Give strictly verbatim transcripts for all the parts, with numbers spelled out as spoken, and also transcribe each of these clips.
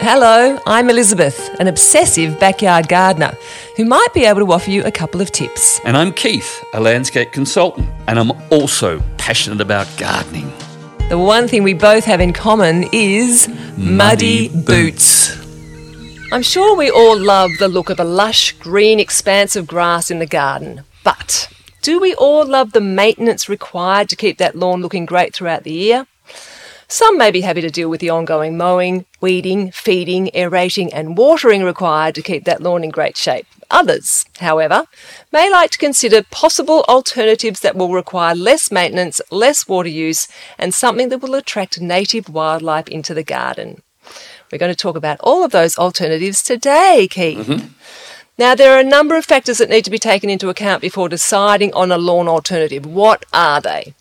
Hello, I'm Elizabeth, an obsessive backyard gardener who might be able to offer you a couple of tips. And I'm Keith, a landscape consultant, and I'm also passionate about gardening. The one thing we both have in common is muddy, Muddy boots. I'm sure we all love the look of a lush, green expanse of grass in the garden, but do we all love the maintenance required to keep that lawn looking great throughout the year? Some may be happy to deal with the ongoing mowing, weeding, feeding, aerating and watering required to keep that lawn in great shape. Others, however, may like to consider possible alternatives that will require less maintenance, less water use and something that will attract native wildlife into the garden. We're going to talk about all of those alternatives today, Keith. Mm-hmm. Now, there are a number of factors that need to be taken into account before deciding on a lawn alternative. What are they?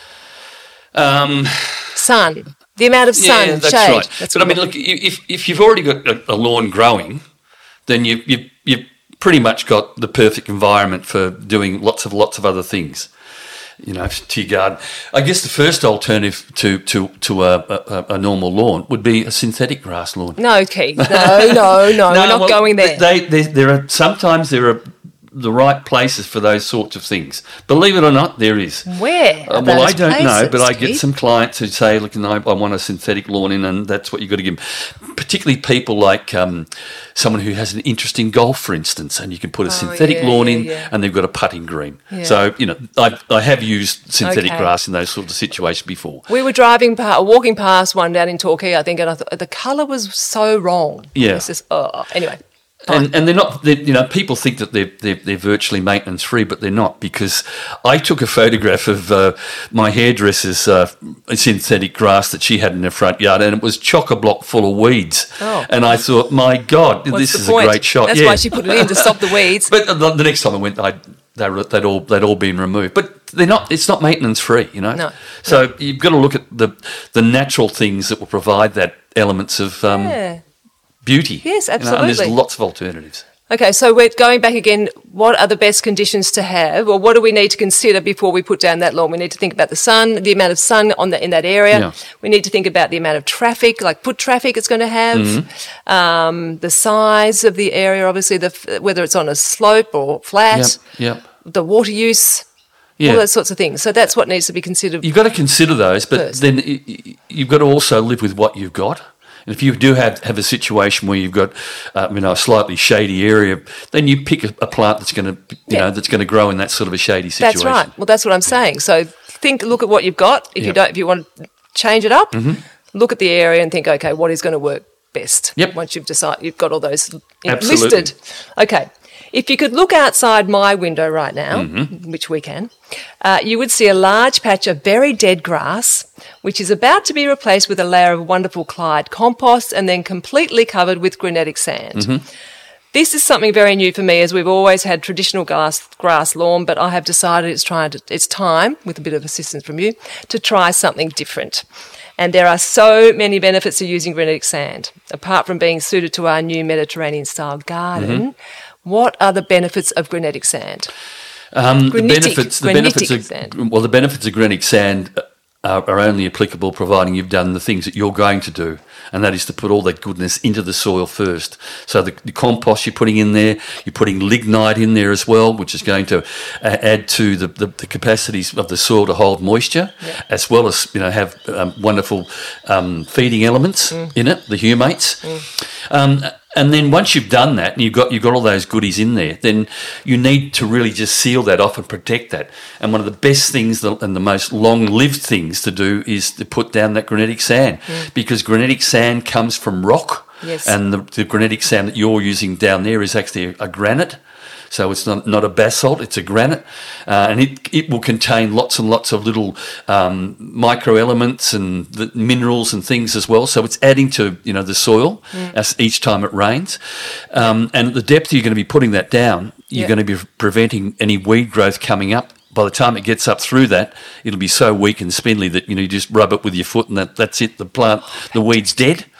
Um... Sun, the amount of sun, yeah, that's shade. right. That's but I mean, look, if if you've already got a, a lawn growing, then you you you've pretty much got the perfect environment for doing lots of lots of other things. You know, to your garden. I guess the first alternative to to to a, a, a normal lawn would be a synthetic grass lawn. No, Keith. No, no, no. no we're not well, going there. They, they, there are sometimes there are the right places for those sorts of things. Believe it or not, there is. Where? Uh, well, I don't places, know, but I Keith? get some clients who say, look, I, I want a synthetic lawn in, and that's what you've got to give them. Particularly people like um, someone who has an interest in golf, for instance, and you can put a Oh, synthetic yeah, lawn yeah, in yeah. and they've got a putting green. Yeah. So, you know, I, I have used synthetic Okay. grass in those sorts of situations before. We were driving, past, walking past one down in Torquay, I think, and I thought the colour was so wrong. Yeah. It's just, oh, anyway. And, and they're not, they're, you know, people think that they're, they're, they're virtually maintenance free, but they're not, because I took a photograph of uh, my hairdresser's uh, synthetic grass that she had in her front yard, and it was chock-a-block full of weeds. Oh. And I thought, my God, What's this the is point? a great shot. That's yeah. why she put it in, to stop the weeds. But the, the next time I went, I, they were, they'd all they'd all been removed. But they're not. It's not maintenance free, you know. No. So no. You've got to look at the the natural things that will provide that elements of um, Yeah. beauty. Yes, you know, and absolutely. there's lots of alternatives. Okay, so we're going back again. What are the best conditions to have, or what do we need to consider before we put down that lawn? We need to think about the sun, the amount of sun on the, in that area. Yeah. We need to think about the amount of traffic, like foot traffic it's going to have, Mm-hmm. um, the size of the area, obviously, the, whether it's on a slope or flat, Yep. Yep. the water use, Yeah. all those sorts of things. So that's what needs to be considered. You've got to consider those, but First. then y- y- you've got to also live with what you've got. And if you do have, have a situation where you've got, uh, you know, a slightly shady area, then you pick a, a plant that's going to, you Yeah. know, that's going to grow in that sort of a shady situation. That's right. Well, that's what I'm saying. So think, look at what you've got. If you Yep. don't, if you want to change it up, look at the area and think, okay, what is going to work best? Yep. Once you've decided, you've got all those Absolutely. listed. Okay. If you could look outside my window right now, Mm-hmm. which we can, uh, you would see a large patch of very dead grass, which is about to be replaced with a layer of wonderful Clyde compost and then completely covered with granitic sand. Mm-hmm. This is something very new for me, as we've always had traditional grass, grass lawn, but I have decided it's trying to, it's time, with a bit of assistance from you, to try something different. And there are so many benefits to using granitic sand. Apart from being suited to our new Mediterranean-style garden, Mm-hmm. what are the benefits of granitic sand? Um, the Granitic- benefits, the granitic benefits of sand. well, the benefits of granitic sand are, are only applicable providing you've done the things that you're going to do, and that is to put all that goodness into the soil first. So the, the compost you're putting in there, you're putting lignite in there as well, which is going to uh, add to the, the, the capacities of the soil to hold moisture, Yeah. as well as, you know, have um, wonderful um, feeding elements Mm. in it, the humates. Um, And then once you've done that and you've got you've got all those goodies in there, then you need to really just seal that off and protect that. And one of the best things and the most long-lived things to do is to put down that granitic sand, because granitic sand comes from rock, Yes. and the, the granitic sand that you're using down there is actually a, a granite. So it's not, not a basalt, it's a granite, uh, and it it will contain lots and lots of little um, micro elements and the minerals and things as well. So it's adding to, you know, the soil as each time it rains, um, and at the depth you're going to be putting that down, you're Yeah. going to be preventing any weed growth coming up. By the time it gets up through that, it'll be so weak and spindly that, you know, you just rub it with your foot and that, that's it. The plant, the weed's dead.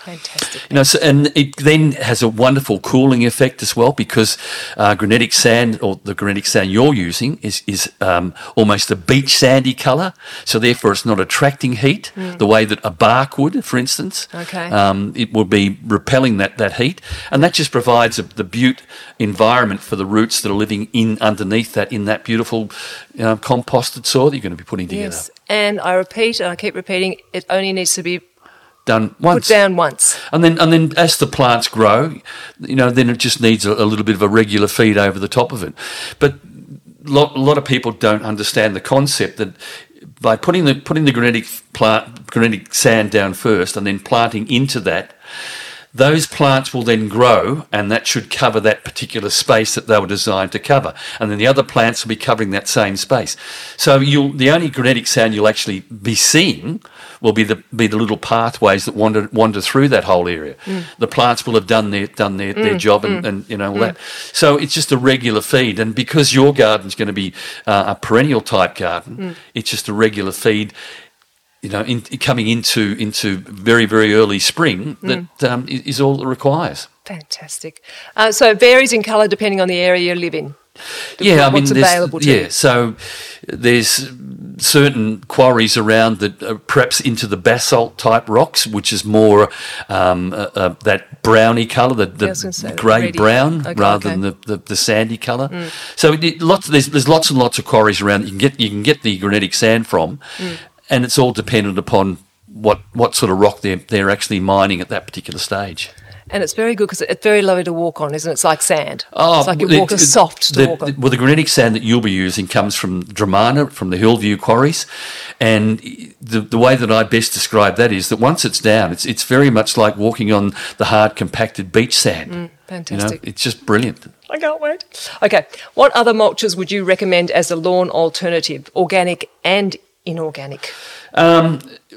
Fantastic. You know, so, and it then has a wonderful cooling effect as well, because uh, granitic sand, or the granitic sand you're using, is is um, almost a beach sandy colour. So therefore, it's not attracting heat mm. the way that a bark would, for instance. Okay. Um, it will be repelling that, that heat, and that just provides a, the butte environment for the roots that are living in underneath that, in that beautiful you know, composted soil that you're going to be putting together. Yes, and I repeat, and I keep repeating, it only needs to be done once. Put down once. And then and then as the plants grow, you know, then it just needs a, a little bit of a regular feed over the top of it. But lot, a lot of people don't understand the concept that by putting the putting the granitic plant granitic sand down first and then planting into that, those plants will then grow, and that should cover that particular space that they were designed to cover. And then the other plants will be covering that same space. So you'll, the only granitic sand you'll actually be seeing will be the be the little pathways that wander wander through that whole area. Mm. The plants will have done their done their, mm. their job, and, mm. and you know all mm. that. So it's just a regular feed, and because your garden's going to be uh, a perennial type garden, mm. it's just a regular feed. You know, in, coming into into very, very early spring, that mm. um, is all it requires. Fantastic. Uh, so it varies in colour depending on the area you live in. Yeah, What's I mean, available to yeah. you. So there's certain quarries around that are perhaps into the basalt type rocks, which is more um, uh, uh, that browny colour, the, the yeah, grey brown, okay, rather okay. than the, the, the sandy colour. Mm. So it, lots there's there's lots and lots of quarries around that you can get you can get the granitic sand from. Mm. And it's all dependent upon what, what sort of rock they're, they're actually mining at that particular stage. And it's very good because it's very lovely to walk on, isn't it? It's like sand. Oh, it's like you it, walk a it, soft to the, walk on. Well, the granitic sand that you'll be using comes from Dramana, from the Hillview quarries. And the the way that I best describe that is that once it's down, it's it's very much like walking on the hard, compacted beach sand. Mm, fantastic. You know, it's just brilliant. I can't wait. Okay, what other mulches would you recommend as a lawn alternative, organic and inorganic? Um,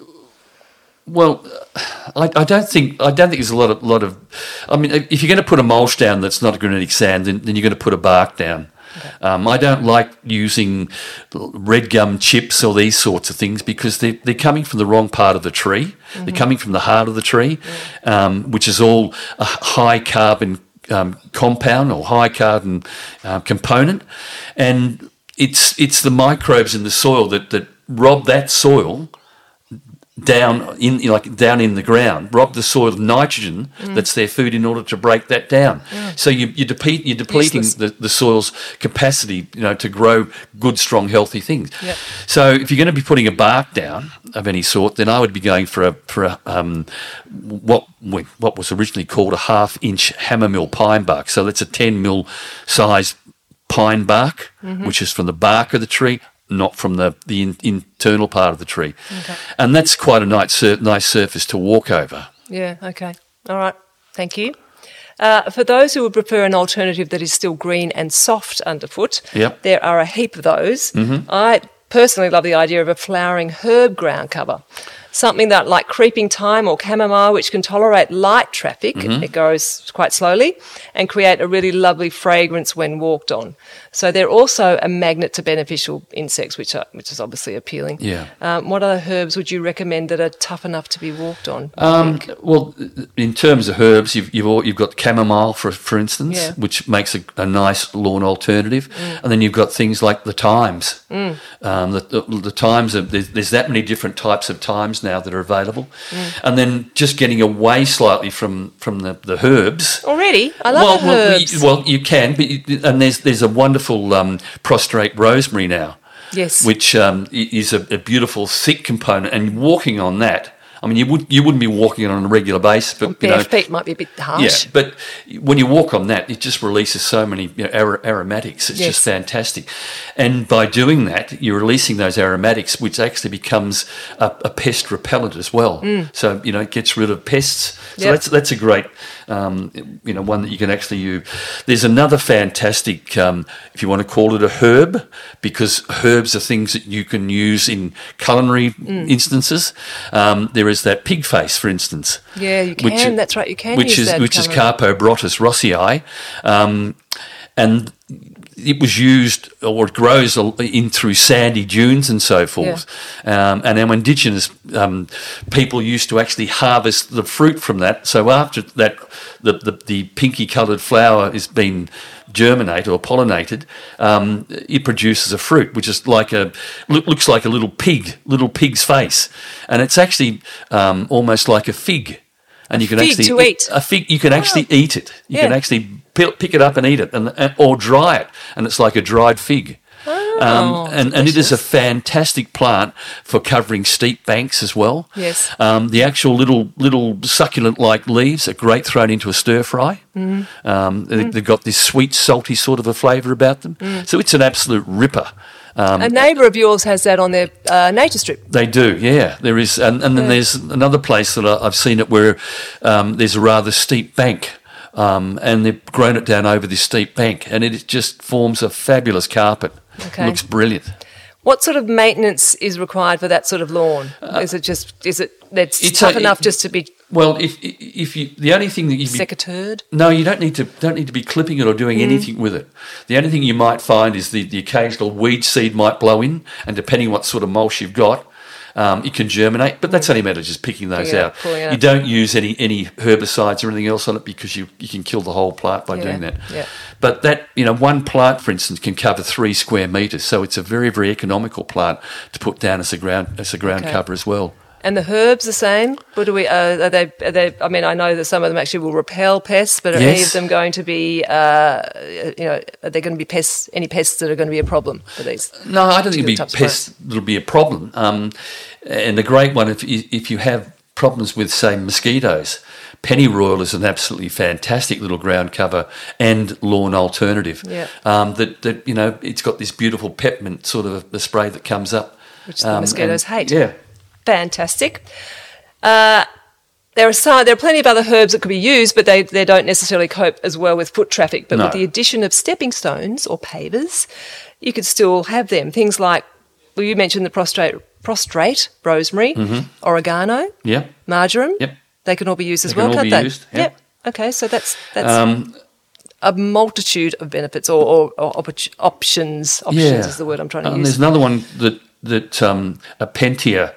well, I, I don't think I don't think there's a lot of lot of. I mean, if you're going to put a mulch down that's not a granitic sand, then, then you're going to put a bark down. Okay. Um, I don't like using red gum chips or these sorts of things because they're, they're coming from the wrong part of the tree. Mm-hmm. They're coming from the heart of the tree, mm. um, which is all a high carbon um, compound or high carbon uh, component, and it's it's the microbes in the soil that that rob that soil down in you know, like down in the ground, rob the soil of nitrogen mm. that's their food in order to break that down. Mm. So you, you deplete, you're depleting the, the soil's capacity, you know, to grow good, strong, healthy things. Yep. So if you're going to be putting a bark down of any sort, then I would be going for a for a um, what what was originally called a half-inch hammermill pine bark. So that's a ten mil size pine bark, mm-hmm. which is from the bark of the tree, not from the, the in, internal part of the tree. Okay. And that's quite a nice, sur- nice surface to walk over. Yeah, okay. All right, thank you. Uh, for those who would prefer an alternative that is still green and soft underfoot, yep. there are a heap of those. Mm-hmm. I personally love the idea of a flowering herb ground cover. Something that like creeping thyme or chamomile, which can tolerate light traffic, mm-hmm. it goes quite slowly, and create a really lovely fragrance when walked on. So they're also a magnet to beneficial insects, which are, which is obviously appealing. Yeah. Um, what other herbs would you recommend that are tough enough to be walked on? Um, well, in terms of herbs, you've you've, all, you've got chamomile, for for instance, yeah. which makes a, a nice lawn alternative, mm. and then you've got things like the thymes. Mm. Um, the, the, the thymes are there's, there's that many different types of thymes now that are available, mm. and then just getting away slightly from, from the, the herbs. Already, I love well, the well, herbs. You, well, you can, but you, and there's there's a wonderful um, prostrate rosemary now, yes, which um, is a, a beautiful thick component, and walking on that. I mean, you would you wouldn't be walking on a regular basis, but well, you bare know, feet might be a bit harsh. Yeah, but when you walk on that, it just releases so many you know, ar- aromatics. It's yes. just fantastic, and by doing that, you're releasing those aromatics, which actually becomes a, a pest repellent as well. Mm. So you know, it gets rid of pests. So yep. that's that's a great um, you know one that you can actually use. There's another fantastic, um, if you want to call it a herb, because herbs are things that you can use in culinary mm. instances. Um, there is that pig face, for instance. Yeah, you can. Which, That's right, you can which use is that which colour. is Carpobrotus rossii, um, and it was used or it grows in through sandy dunes and so forth. Yeah. Um, and our indigenous um, people used to actually harvest the fruit from that. So after that, the, the, the pinky coloured flower has been germinated or pollinated, um, it produces a fruit which is like a look, looks like a little pig, little pig's face, and it's actually um, almost like a fig. And a you can fig actually to eat. a fig. You can actually oh. eat it. You yeah. can actually pick it up and eat it, and, and or dry it, and it's like a dried fig. Oh, um, and, and it is a fantastic plant for covering steep banks as well. Yes. Um, the actual little little succulent-like leaves are great thrown into a stir fry. Mm. Um, they, they've got this sweet, salty sort of a flavour about them. Mm. So it's an absolute ripper. Um, a neighbour of yours has that on their uh, nature strip. They do, yeah. There is, and, and then yeah. there's another place that I, I've seen it where um, there's a rather steep bank, um, and they've grown it down over this steep bank, and it just forms a fabulous carpet. Okay. It looks brilliant. What sort of maintenance is required for that sort of lawn? Uh, is it just is it that's it's tough a, enough it, just to be well? If if you the only thing that you secateured? No, you don't need to don't need to be clipping it or doing mm. anything with it. The only thing you might find is the, the occasional weed seed might blow in, and depending what sort of mulch you've got, um, it can germinate. But that's only a matter of just picking those yeah, out. out. You don't use any, any herbicides or anything else on it because you, you can kill the whole plant by yeah, doing that. Yeah. But that, you know, one plant, for instance, can cover three square metres, so it's a very, very economical plant to put down as a ground as a ground okay. cover as well. And the herbs the same? What do we? Uh, are they? Are they? I mean, I know that some of them actually will repel pests, but are yes. any of them going to be? Uh, you know, are there going to be pests? Any pests that are going to be a problem for these? No, I don't think it'll be pests that'll be a problem. Um, and the great one, if you, if you have problems with, say, mosquitoes, pennyroyal is an absolutely fantastic little ground cover and lawn alternative. Yeah. Um, that that you know, it's got this beautiful peppermint sort of a, a spray that comes up, which the um, mosquitoes and, hate. Yeah. Fantastic. Uh, there are some, there are plenty of other herbs that could be used, but they, they don't necessarily cope as well with foot traffic. But no. with the addition of stepping stones or pavers, you could still have them. Things like, well, you mentioned the prostrate, prostrate rosemary, mm-hmm. oregano, yep. marjoram. Yep. They can all be used they as well, can all can't be they? Used, yep. yep. Okay, so that's that's um, a multitude of benefits or, or, or oppor- options. Options yeah. is the word I'm trying to um, use. There's another one that that um, a Pentia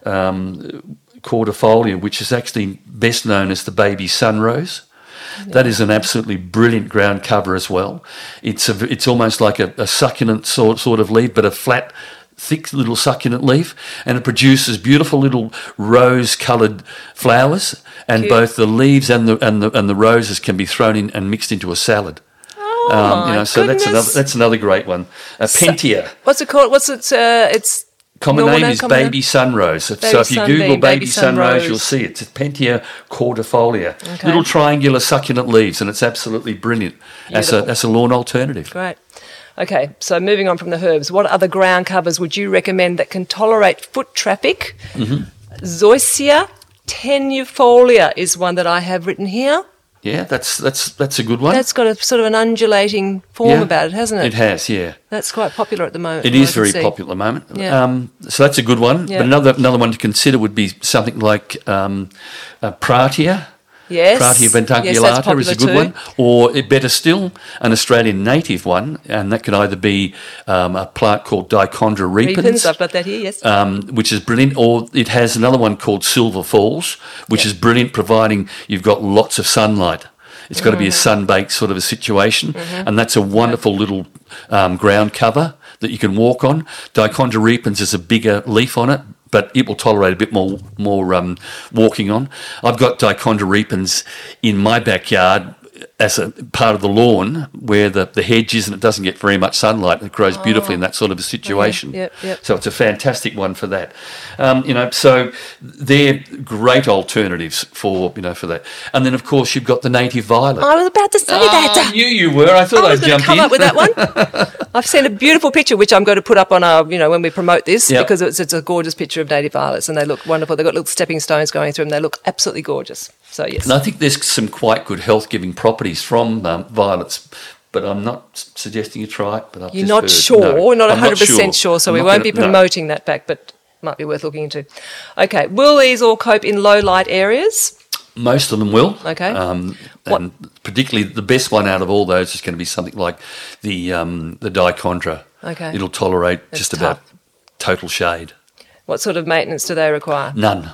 um, cordifolia, which is actually best known as the baby sunrose. Yeah. That is an absolutely brilliant ground cover as well. It's a, it's almost like a, a succulent sort sort of leaf, but a flat, thick little succulent leaf, and it produces beautiful little rose-coloured flowers. And Cute. Both the leaves and the and the and the roses can be thrown in and mixed into a salad. Oh, um, you know, so goodness. that's another that's another great one. A Pentia. So, what's it called? What's it? Uh, it's common Normal name is common baby sunrose. baby so if you sunbeam, Google baby, baby sunrose, sunrose, you'll see it. It's Pentia cordifolia. Okay. Little triangular succulent leaves, and it's absolutely brilliant as a as a lawn alternative. Great. Okay, so moving on from the herbs, what other ground covers would you recommend that can tolerate foot traffic? Mm-hmm. Zoysia tenuifolia is one that I have written here. Yeah, that's that's that's a good one. That's got a sort of an undulating form yeah, about it, hasn't it? It has, yeah. That's quite popular at the moment. It is very popular at the moment. Yeah. Um, so that's a good one. Yeah. But another another one to consider would be something like um, uh, Pratia. Yes. Pratia ventaculata yes, is a good too. one. Or uh, better still, an Australian native one, and that could either be um, a plant called Dichondra repens. Repens, I've got that here, yes. Um, which is brilliant. Or it has another one called Silver Falls, which yeah. is brilliant providing you've got lots of sunlight. It's got mm. to be a sun-baked sort of a situation, mm-hmm. and that's a wonderful little um, ground cover that you can walk on. Dichondra repens is a bigger leaf on it, but it will tolerate a bit more more um, walking on. I've got Dichondra repens in my backyard as a part of the lawn where the, the hedge is and it doesn't get very much sunlight and it grows oh. beautifully in that sort of a situation. Yep, yep. So it's a fantastic one for that. Um, you know, so they're great alternatives for, you know, for that. And then, of course, you've got the native violet. I was about to say oh, that. I knew you were. I thought I I'd was going jump to come in. up with that one. I've seen a beautiful picture, which I'm going to put up on our, you know, when we promote this, yep. because it's, it's a gorgeous picture of native violets and they look wonderful. They've got little stepping stones going through them. They look absolutely gorgeous. So, yes. And I think there's some quite good health-giving properties from um, violets, but I'm not suggesting you try it. But I've You're just not heard. sure? No, We're not I'm one hundred percent sure, so I'm we not won't gonna, be promoting no. that back, but might be worth looking into. Okay, will these all cope in low-light areas? Most of them will. Okay. Um, and particularly the best one out of all those is going to be something like the um, the dichondra. Okay. It'll tolerate It's just tough. about total shade. What sort of maintenance do they require? None.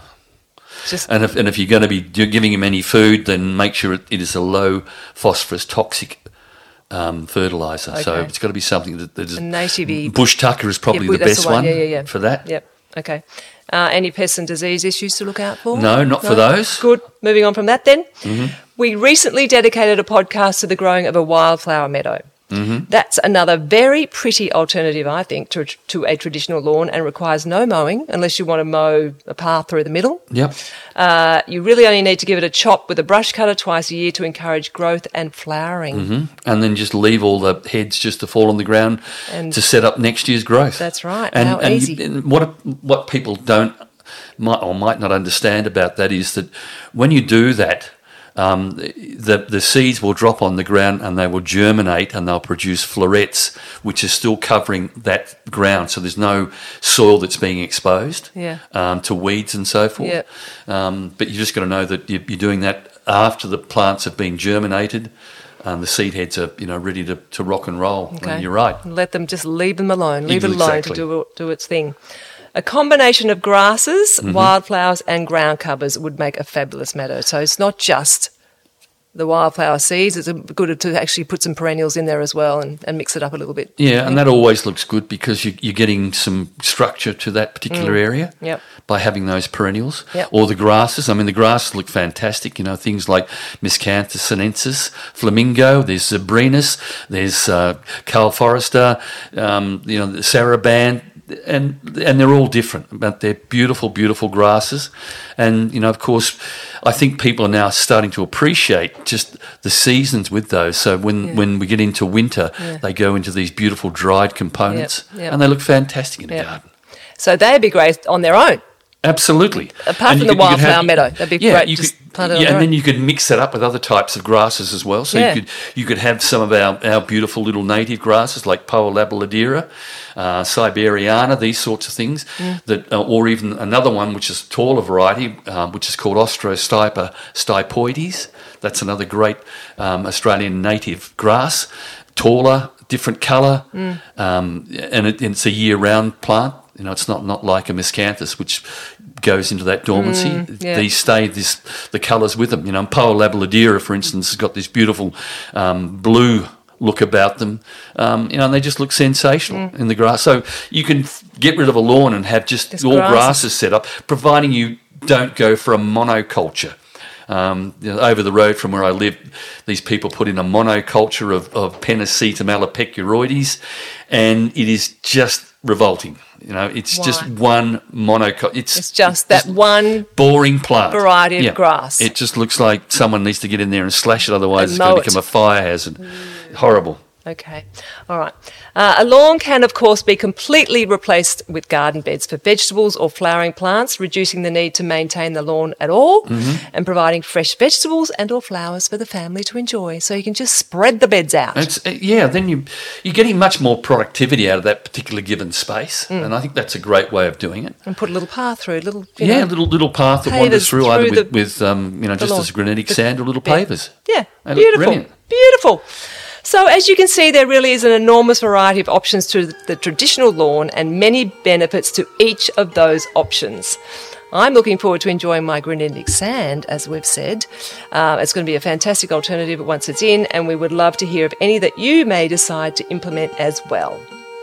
Just And if and if you're going to be do- giving him any food, then make sure it, it is a low phosphorus toxic um, fertilizer. So Okay. it's got to be something that, that is a native-y. bush tucker is probably Yeah, the that's best the one. one Yeah, yeah, yeah. for that. Yep. Okay. Uh, any pests and disease issues to look out for? No, not for those. Good. Moving on from that then. Mm-hmm. We recently dedicated a podcast to the growing of a wildflower meadow. Mm-hmm. That's another very pretty alternative, I think, to, to a traditional lawn and requires no mowing unless you want to mow a path through the middle. Yep. Uh, you really only need to give it a chop with a brush cutter twice a year to encourage growth and flowering. Mm-hmm. And then just leave all the heads just to fall on the ground And to set up next year's growth. That's right. And, How and easy. you- and what what people don't might or might not understand about that is that when you do that, um, the the seeds will drop on the ground and they will germinate and they'll produce florets, which is still covering that ground. So there's no soil that's being exposed Yeah. um, to weeds and so forth. Yep. Um, but you just got to know that you- you're doing that after the plants have been germinated. Um, the seed heads are, you know, ready to, to rock and roll. Okay. And you're right. Let them just leave them alone. Leave it Exactly. alone to do do its thing. A combination of grasses, Mm-hmm. wildflowers, and ground covers would make a fabulous meadow. So it's not just the wildflower seeds. It's good to actually put some perennials in there as well and, and mix it up a little bit. Yeah, and that always looks good because you, you're getting some structure to that particular area Yep. by having those perennials. Yep. Or the grasses. I mean, the grasses look fantastic. You know, things like Miscanthus sinensis, flamingo, there's Zabrinus, there's uh, Carl Forrester, um, you know, the Saraban. And and they're all different, but they're beautiful, beautiful grasses. And, you know, of course, I think people are now starting to appreciate just the seasons with those. So when, Yeah. when we get into winter, Yeah. they go into these beautiful dried components, Yep, yep. and they look fantastic in a Yep. garden. So they'd be great on their own. Absolutely. Apart And from you the could- you could wildflower have- meadow, that'd be yeah, great, You just could, plant it on yeah, their and then own. you could mix that up with other types of grasses as well. So Yeah. you could you could have some of our, our beautiful little native grasses like Poa labiladira, uh, Siberiana, these sorts of things, Mm. that, uh, or even another one which is a taller variety, um, which is called Ostrostipa stipoides. That's another great um, Australian native grass, taller, different colour, Mm. um, and, it, and it's a year-round plant. You know, it's not, not like a miscanthus, which goes into that dormancy. Mm, yeah. These stay this the colours with them. You know, and Poa labiladira, for instance, has got this beautiful um, blue look about them. Um, you know, and they just look sensational in the grass. So you can f- get rid of a lawn and have just, Just all grasses. grasses set up, providing you don't go for a monoculture. Um, you know, over the road from where I live, these people put in a monoculture of, of Pennisetum alopecuroides, and it is just revolting. You know, it's Why? just one monoculture. It's, It's just that one boring plant. variety of grass. It just looks like someone needs to get in there and slash it, otherwise And it's going mow to it. become a fire hazard. Horrible. Okay. All right. Uh, a lawn can, of course, be completely replaced with garden beds for vegetables or flowering plants, reducing the need to maintain the lawn at all and providing fresh vegetables and or flowers for the family to enjoy. So you can just spread the beds out. It's, uh, yeah, then you, you're getting much more productivity out of that particular given space, Mm. and I think that's a great way of doing it. And put a little path through, little, you Yeah, know, a little little path that pavers wanders through, either through with, the- with um, you know, just lawn. as granitic The sand or little bed. pavers. Yeah, They look beautiful, brilliant. beautiful. So as you can see, there really is an enormous variety of options to the traditional lawn and many benefits to each of those options. I'm looking forward to enjoying my granitic sand, as we've said. Uh, it's going to be a fantastic alternative once it's in, and we would love to hear of any that you may decide to implement as well.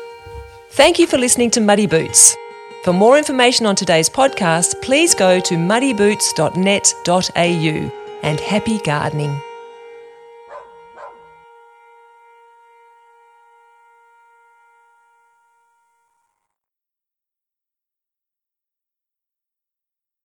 Thank you for listening to Muddy Boots. For more information on today's podcast, please go to muddy boots dot net dot a u, and happy gardening.